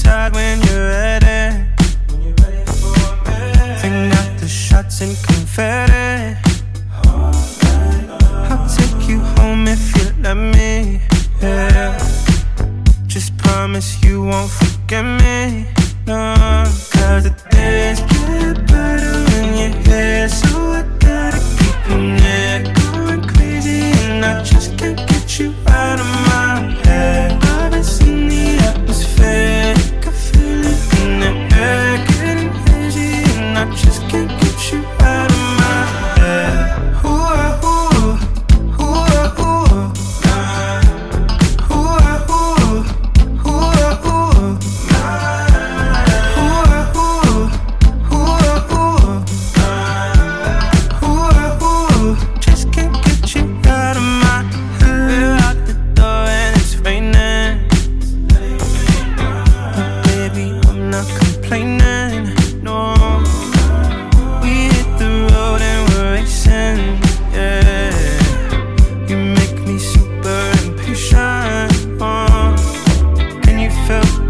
inside when you're ready. Bring out the shots and confetti. I'll take you home if you let me, yeah. Just promise you won't forget me, no. Cause the days get better when you're here, so I gotta keep you near. Going crazy and I just can't get you out of my head. I've been in the atmosphere, I can feel it in the air. Getting hazy and I just can't get you out of my head. Felt